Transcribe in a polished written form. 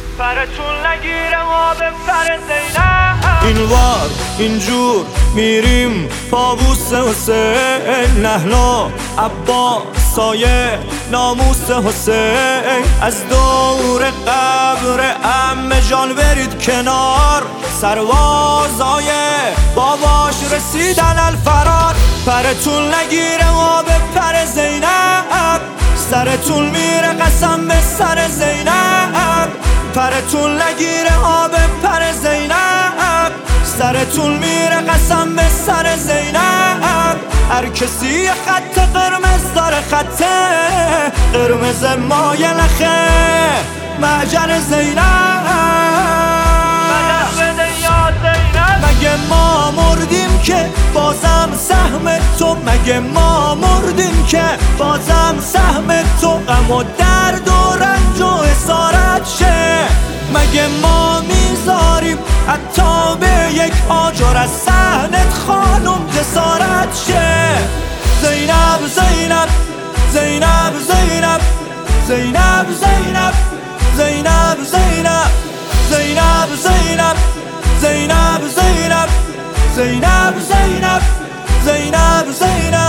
پرتون نگیره ما به پر زینب. اینوار اینجور میریم پابوس حسین، نحلا عباس سایه ناموس حسین. از دور قبر عمه جان برید کنار، سروازای باباش رسیدن الفرار. پرتون نگیره ما به پر زینب، سرتون میره قسم به سر زینب. پرتون نگیره ها به پر زینب، سرتون میره قسم به سر زینب. هر کسی خط قرمز داره، خط قرمز مایلخه معجن زینب. مگه ما مردیم که بازم سهم تو، مگه ما مردیم که بازم سهم تو غم و درد و رنج و اسارت شه. مگه ما میذاریم حتی به یک آجر از صحنت خانم جسارت شه. زینب زینب زینب زینب زینب زینب زینب زینب زینب زینب زینب زینب زینب زینب زینب زینب